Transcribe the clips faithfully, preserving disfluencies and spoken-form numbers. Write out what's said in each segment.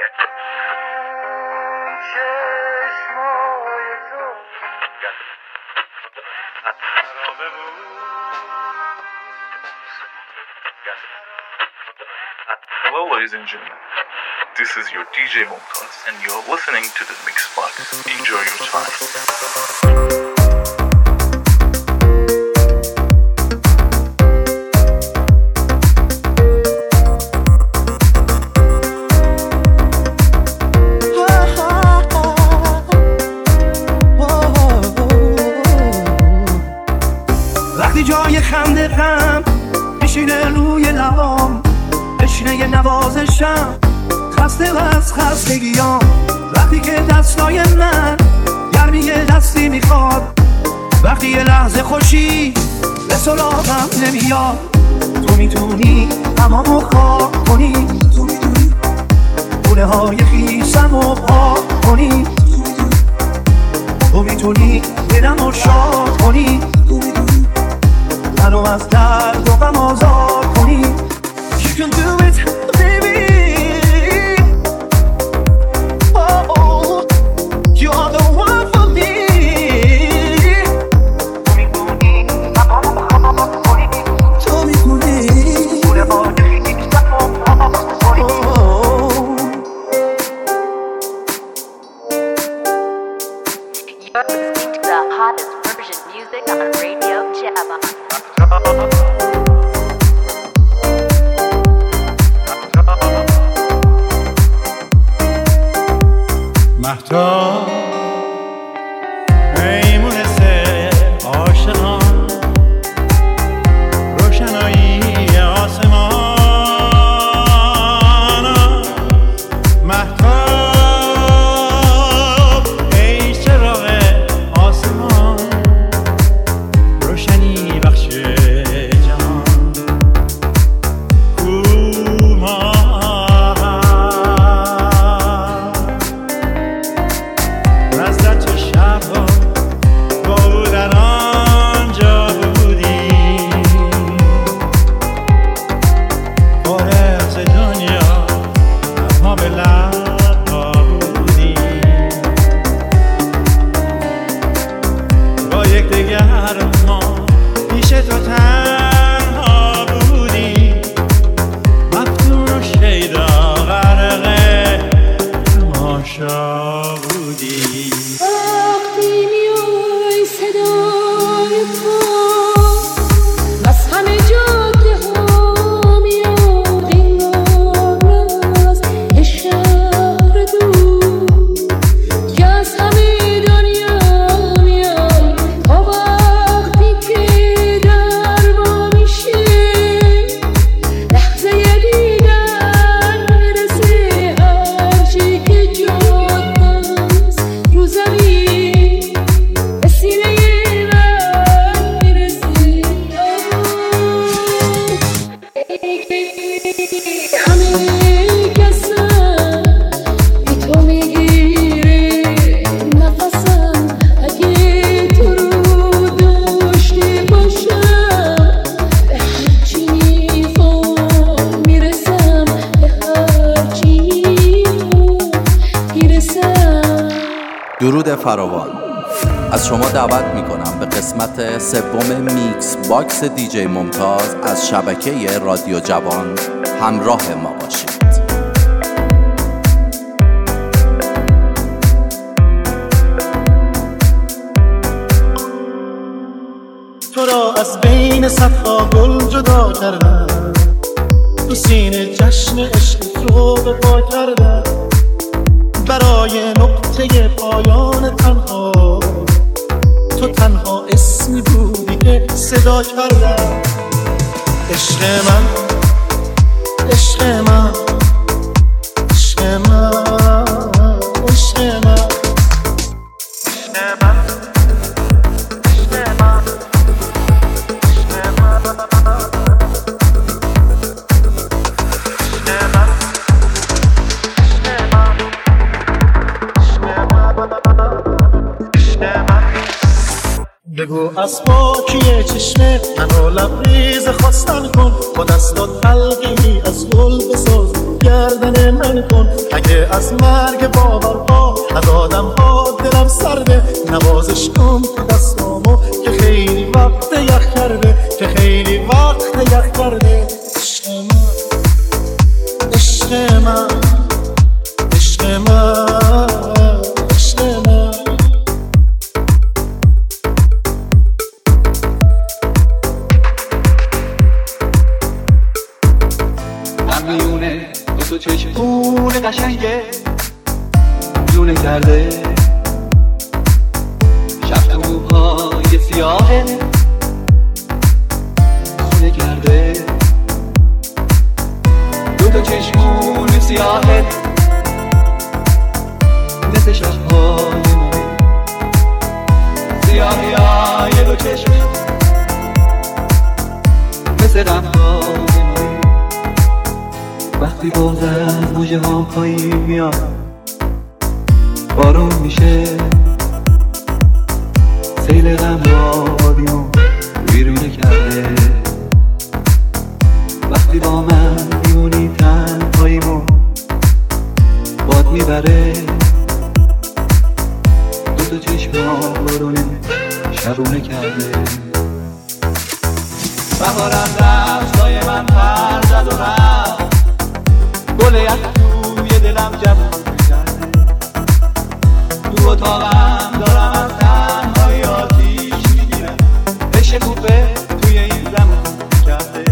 Hello, ladies and gentlemen. This is your D J Mumtaz, and you're listening to the Mixbox. Enjoy your time. وقتی جای خنده غم میشینه روی لبام، بشینه یه نوازشم خسته و از خستگیام. وقتی که دستای من گرمی دستی میخواد، وقتی یه لحظه خوشی به سراغم نمیاد. تو میتونی تمامو خواب کنی، تو میتونی گونه های خیسمو پاک کنی، تو میتونی دلمو شاد کنی، منو از درد و غم آزاد کنی. You can do it, baby. Oh, you are the one for me. تو می‌کنی، تمام کنی، تو می‌کنی، گونه های خیسمو پاک کنی. You're listening to the hottest version music on Radio Java. مهتاب میمونه سه عاشقان، روشنایی آسمان. مهتاب ای چراغ آسمان، روشنی بخش جهان. درود فراوان. از شما دعوت میکنم به قسمت سوم میکس باکس دیجی ممتاز از شبکه رادیو جوان همراه ما باشید. تو را از بین صفها گل جدا کردم، تو سینه جشن عشق رو به پا کردم. برای نقطه پایان تنها تو تنها اسمی بودی که صدا کردم. عشق من، عشق من، عشق من، عشق من، بگو از پاکی چشمه منو لبریز خواستن کن، با دستات حلقه‌ای از گل بساز گردن من کن. اگه ترسیده از مرگ باورها، از آدم ها دلم سرده. نوازش کن دستامو که خیلی وقت یخ کرده، که خیلی وقت یخ کرده. عشق من عشق من عشق من عشق من. در میونه دو تو چشمون قشنگه لونه کرده، شب تو موهای سیاهه خونه کرده. دو تا چشمون سیاهه مثل شبهای ما، سیاهی های دو چشم مثل غمهای ما. وقتی باز از موجه ها پایین میاد بارون میشه، سیل غم آبادیمو ویرونه کرده. وقتی با من میمونی تنهاییمو باد میبره، دو تا چشم بارونه شبونه کرده. بهارم رفت سایه من پر زد و رفت، گل یک توی دلم جوون کرده. تو اتاقم دارم از تنهایی آتیش میگیرم، بشکوفه توی این زمان کرده.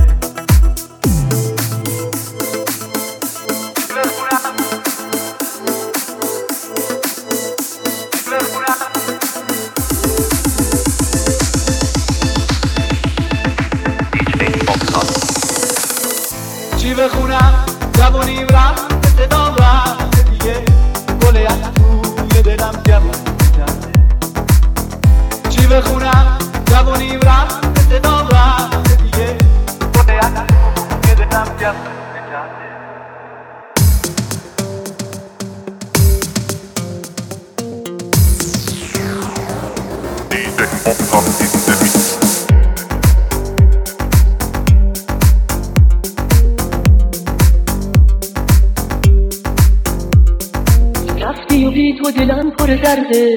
چی بخونم جوونیم رفت صدام رفت دیگه، گل یک توی دلم جوون کرده. چی بخونم جوونیم رفت صدام رفت دیگه، گل یک توی دلم جوون کرده. رفتی و بی تو دلم پر درده،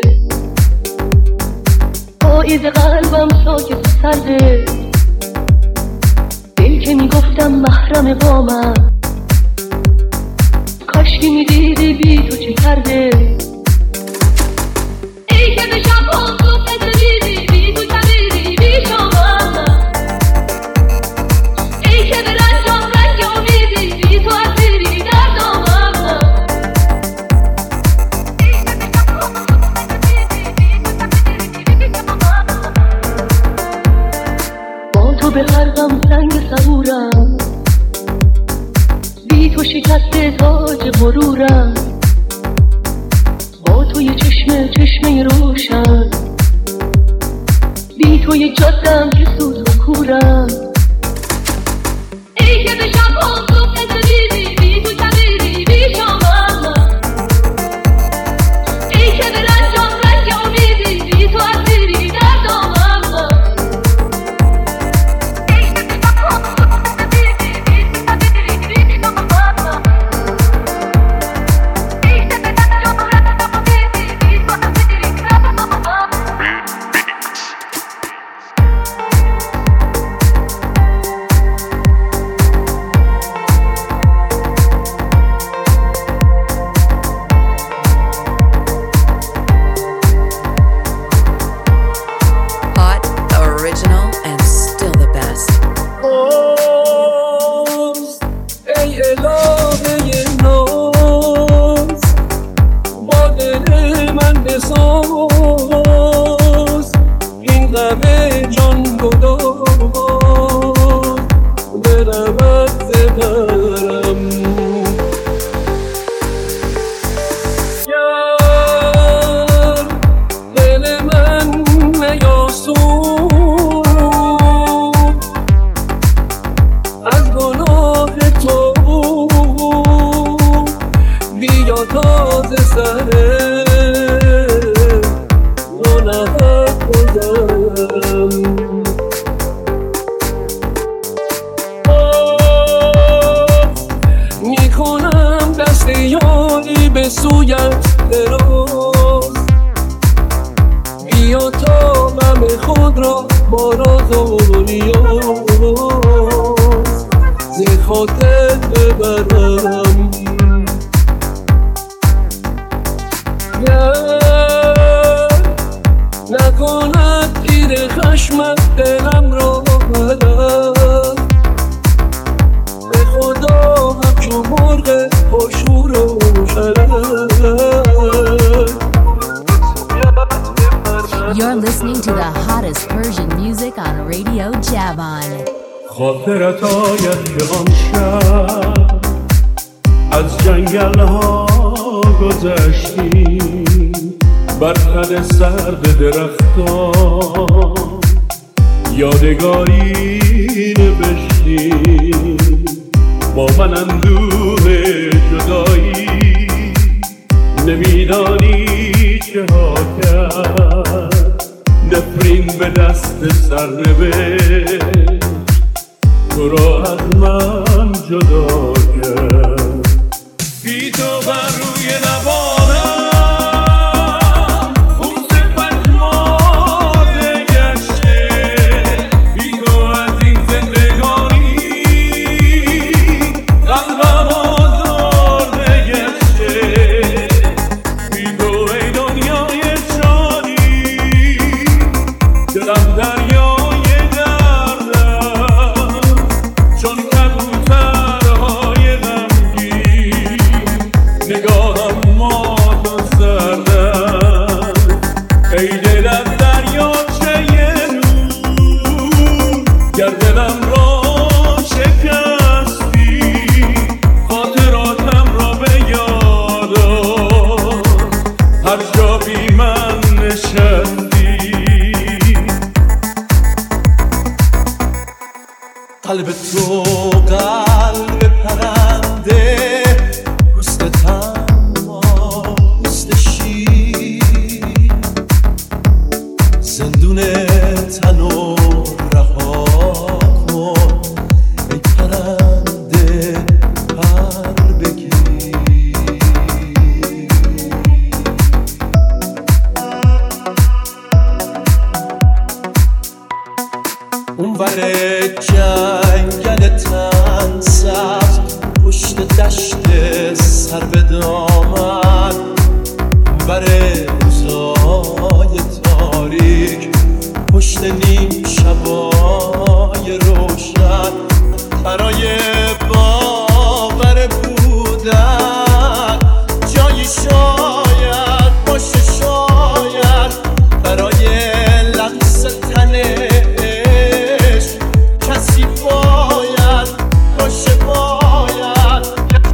پاییز قلبم ساکت و سرده. دل که میگفتم محرم با من، کاشکی میدیدی بی تو چه کرده. ای که به شب ها صبح ندیدی بی تو کبیدی بی شما، ای که به رنجام رنگ امیدی بی تو اسیری در دامم. با تو به غرقم سنگ صبورم، بی تو شکسته تاج غرورم. با تو یه چشمه چشمه روشن، بی تو یه جادم که سوز و کورم. ای که به شب ها صبح ندیدی بی تو کبیدی بی شما، ای که به رنجام رنگ امیدی بی تو اسیری در دامم. به سویت دراز، بیا تا غم خود را با راز و نیاز ز خاطر ببرم. نکند تیر خشمت دلم را بدر، به خدا همچو مرغ پرشور و شرر. You're listening to the hottest Persian music on Radio Javan. خاطرت آید که آن شب از جنگل ها گذشتی، بر خد سرد درختان یادگاری نوشتی. با من اندوه جدایی نمیدانی چه ها کرد، نفرین به دست سر نوشت تو را از من جدا کرد. بی تو بر روی نوارم خون پژمرده گشته، بی تو از این زندگانی قلبم آزرده گشته. بی تو ای دنیای شادی دلم دریای دردم، چون کبوترهای غمگین نگاهم مات و سردم. ای دل از دریاچه نور گر دلم را شکستی، خاطراتم را به یاد آر هر جا بی من نشستی. قلب تو قلب پرنده، پوست تنها پوست شیر، زندون تنو رها کن ای پرنده پر بگیر. اونور جنگل تن سبز پشت دشت سر به دامن، اونور روزای تاریک پشت نیم شبای روشن، برای باور بودن جایی شاید باشه، شاید برای لمس تنش کسی باید باشه، باید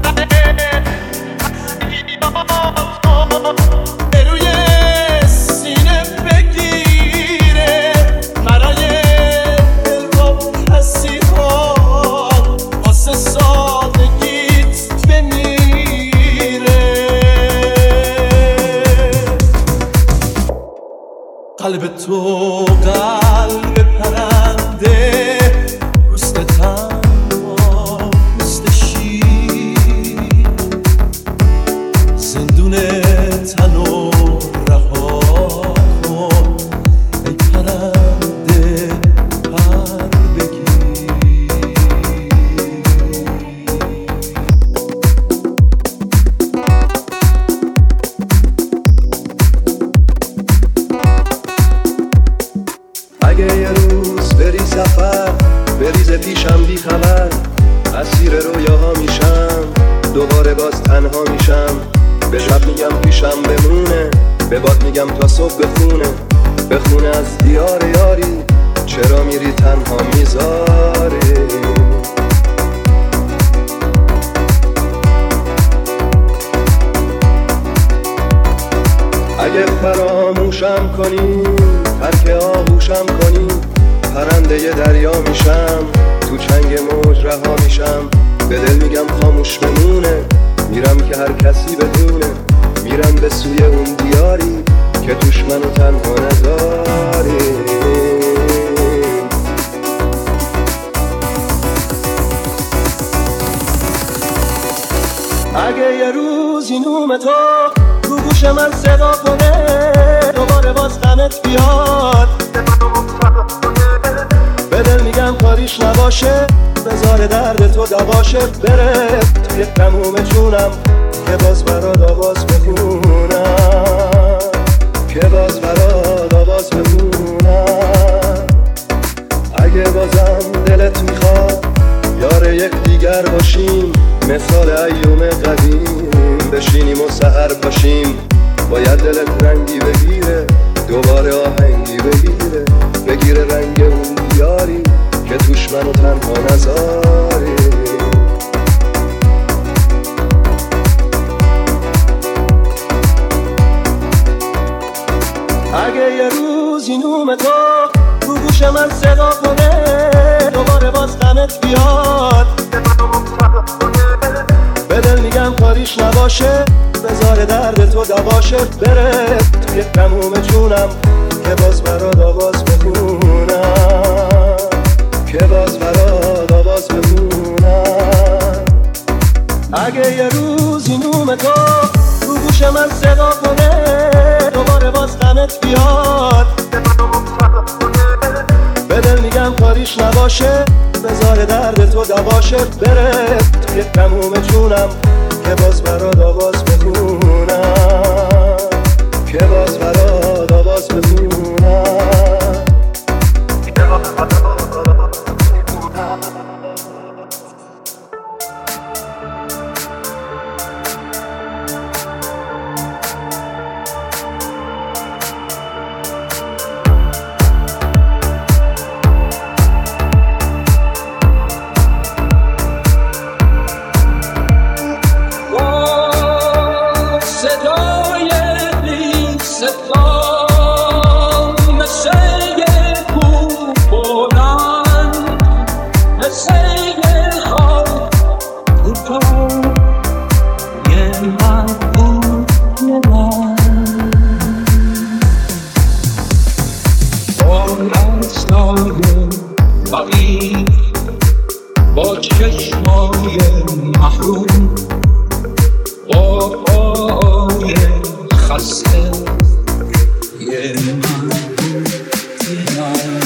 به روی سینه بگیره، برای دل با کسی ها واسه سادگیت بمیره. قلب تو قلب پرنده، پوست تنها پوست شیر، زندون تنو رها کن ای پرنده پر بگیر. اگه یه روز بری سفر بریز پیشم بی خبر، اسیر رویاها میشم دوباره باز تنها میشم. به شب میگم پیشم بمونه، به باد میگم تا صبح بخونه، بخونه از دیار یاری چرا میری تنها میذاری. اگه فراموشم کنی ترک آغوشم کنی، پرنده ی دریا میشم تو چنگ موج رها میشم. به دل میگم خاموش بمونه، میرم که هر کسی بدونه، میرم به سوی اون دیاری که توش منو تنها نذاری. اگه یه روز روزی نوم تو تو گوش من صدا کنه، دوباره باز غمت بیاد، به دل میگم کاریش نباشه، بذار درد تو دواشه، بره توی تموم جونم که باز برات آواز بخونم، که باز برات آواز بخونم. اگه بازم دلت میخواد یار یک دیگر باشیم، مثال ایوم قدیم بشینیم و سحر پاشیم، باید دلت رنگی بگیره، دوباره آهنگی بگیره، بگیره رنگ اون دیاری که توش منو تنها نذاری. اگه یه روزی نوم تو تو گوش من صدا کنه، دوباره باز غمت بیاد، به دل میگم کاریش نباشه، بذار درد تو دواشه، بره توی تموم جونم که باز برات آواز بخونم، که باز برات آواز بخونم. اگه یه روزی نوم تو تو گوش من صدا کنه، دوباره باز غمت بیاد، به دل میگم کاریش نباشه، بذار درد تو دواشه، بره توی تموم جونم که باز برات آواز بخونم، که باز برات آواز بخونم. با چشمای محروم، با پای خسته یه من یه من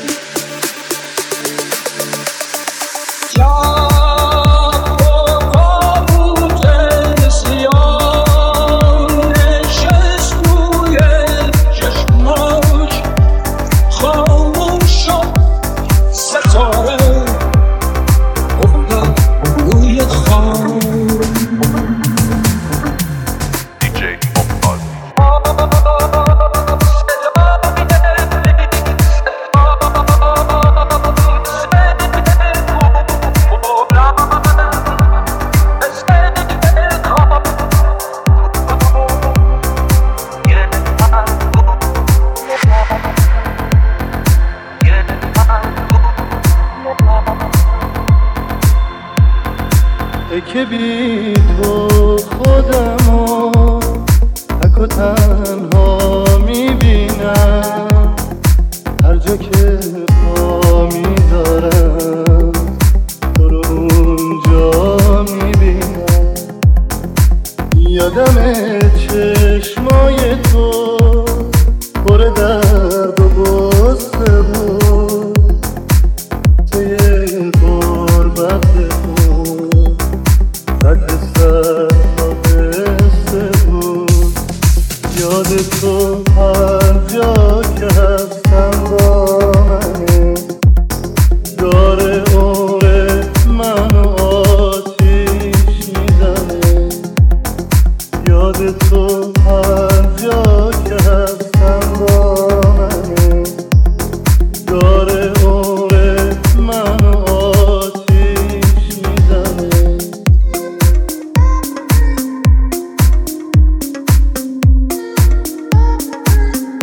که بی تو خودمو تک و تنها میبینم، هر جا که پا میذارم تو رو اونجا میبینم. یادم چشمای تو پر درد و غصه بود، توی غربت یاد تو هر جا که هستم با منه، داره عمر منو آتیش میزنه. یاد تو هر جا که هستم با منه، داره عمر منو آتیش میزنه.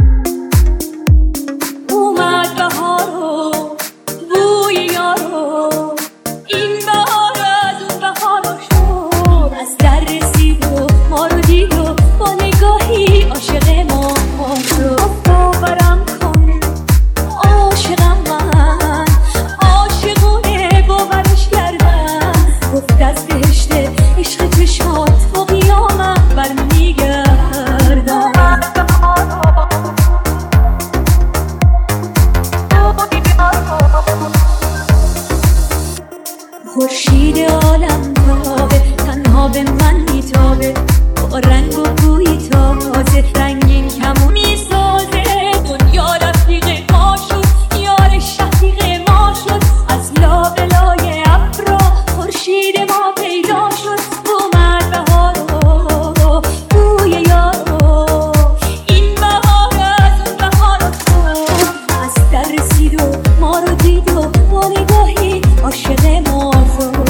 اومد بهار و بوی یارو خورشید عالم تابه تنها به من میتابه با رنگ و بوی تازه رنگین کمو میسازه دنیا رفیق ما شد یار شفیق ما شد از لابلای ابرا خورشید ما پیدا شد اومد بهارو بوی یارو این بهار از اون بهار تو از در رسید و ما رو دید و با نگاهی عاشق ما شد.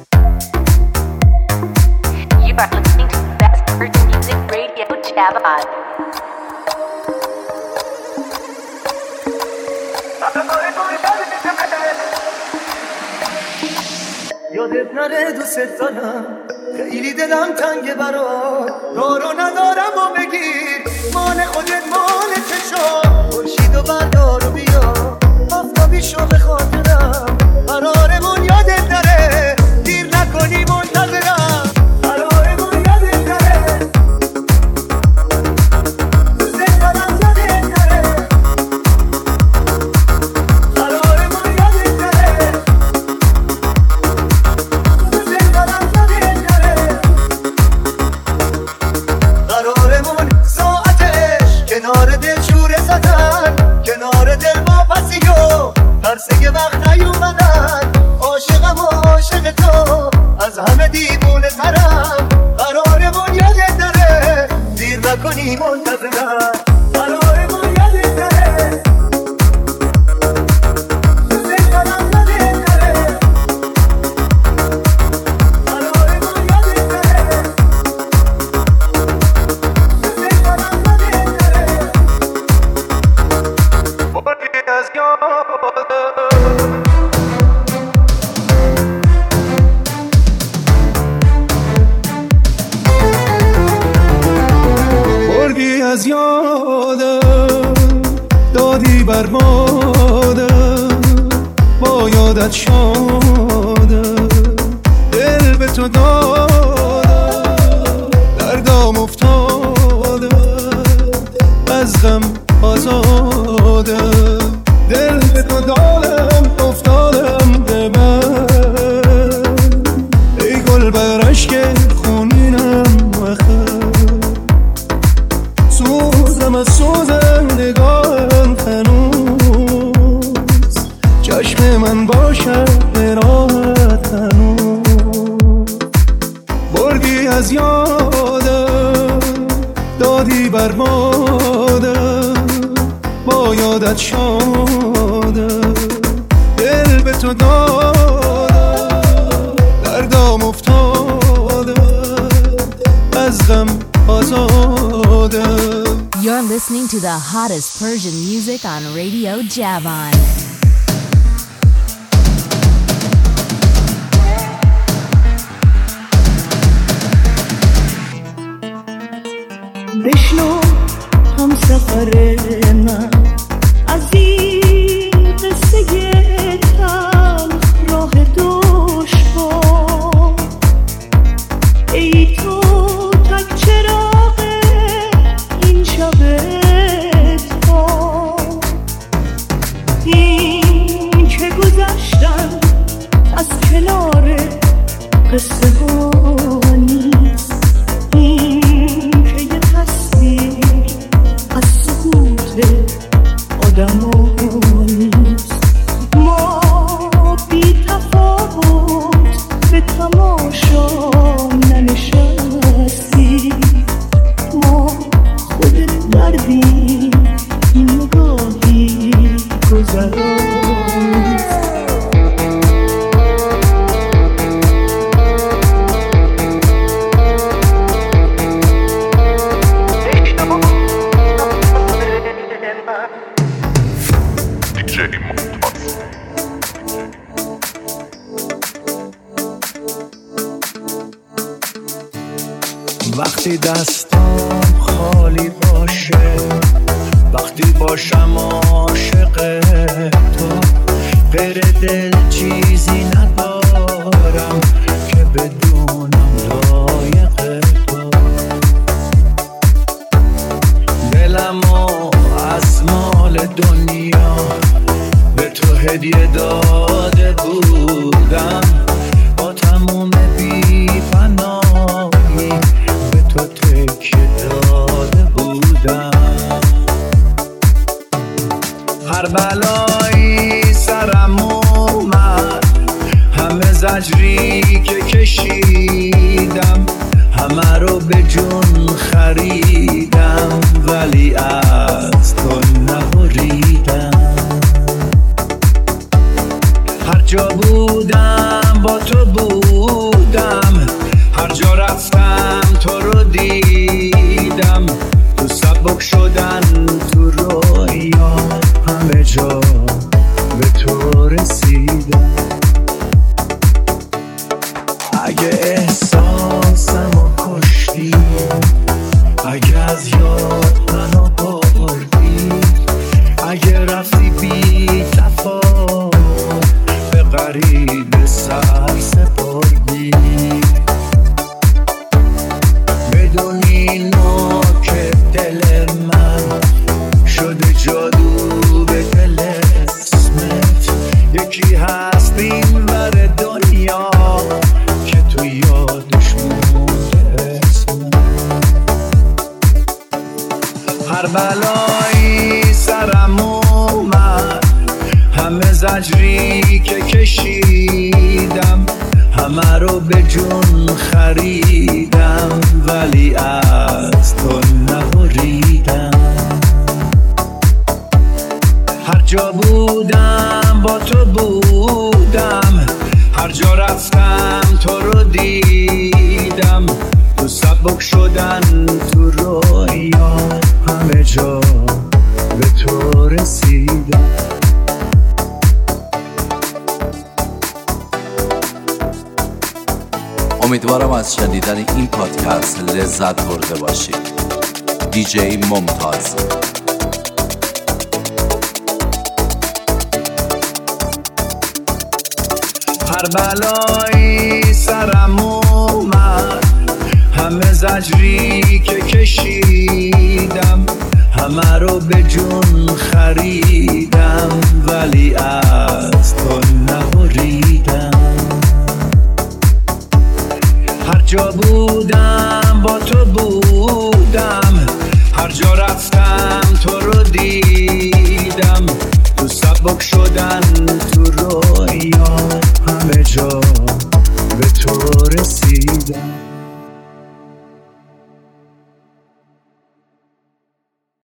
You are listening to the best Virgin Music Radio Jabon. یادت نره دوست دارم خیلی دلم تنگه برات دارو ندارم و بگیر مال خودت مال چشام خورشید و بردار و بیا آفتابی شو به خاطرم قرارمون یادت نره دیر نکنی منتظرم قرارمون یادت نره دوست دارم یادت نره قرارمون یادت نره دوست دارم یادت نره قرارمون ساعتش کنار دل شوره زدن کنار دل با پسی و ترسه وقت نیومدن عاشقم و عاشق تو از همه دیوونه ترم قرارمون یادت نره دیر نکنی منتظرم قرارمون یادت نره دوست دارم یادت نره قرارمون یادت نره دوست دارم یادت نره بردی از بردی از یادم دادی بر مادم با یادت شادم دل به تو دادم دردام افتادم از غم آزادم دل به تو دادم افتادم به من ای گل بر عشق خونینم وخم سوزم از سوزم نگاهم هنوز چشم من باشد به راحت هنوز بردی از یادم دادی بر مادم با یادت شادم دل به تو دادم دردام افتادم از غم آزادم. You're listening to the hottest Persian music on Radio Jabon. بشنو هم سفر من از این قصه تلخ راه دشوار ای تو تک چراغ این شب تار این که گذشتن از کنار قصه ها نیست این که یه تصویر از سکوت آدم ها نیست ما بی تفاوت به تماشا ننشستیم ما خودت دردیم این نگاهی گذراست وقتی دستام خالی باشه وقتی باشم عاشق تو غیر دل چیزی ندارم که بدونم لایق تو دلمو از مال دنیا به تو هدیه داده بودم زجری که کشیدم همه رو به جون خریدم ولی از تو نبریدم. هر جا بودم با تو بودم، هر جا رفتم تو رو دیدم، تو سبک شدن تو رویا همه جا به تو رسیدم. اگه احساسمو کشتی، اگه از یاد منو بردی، اگه رفتی بی تفاوت به غریب سر سپردی، بدونی نوک دل من شده جادو به دل اسمت. یکی هست این ور دنیا که تو یادش مونده اسمت. هر بلایی سرم اومد، همه زجری که کشیدم همه رو به جون خریدم ولی از تو نبریدم. هر جا بودم با تو بودم، هر جا رفتم تو رو دیدم، تو سبک شدن تو رویا همه جا به تو رسیدم. امیدوارم از شنیدن این پادکست لذت برده باشید. دیجی ممتاز. هر بلایی سرم اومد، همه زجری که کشیدم همه رو به جون خریدم ولی از تو نبریدم. هر جا بودم با تو بودم، هر جا رفتم تو رو دیدم، تو سبک شدن تو رویا همه جا به تو رسیدم.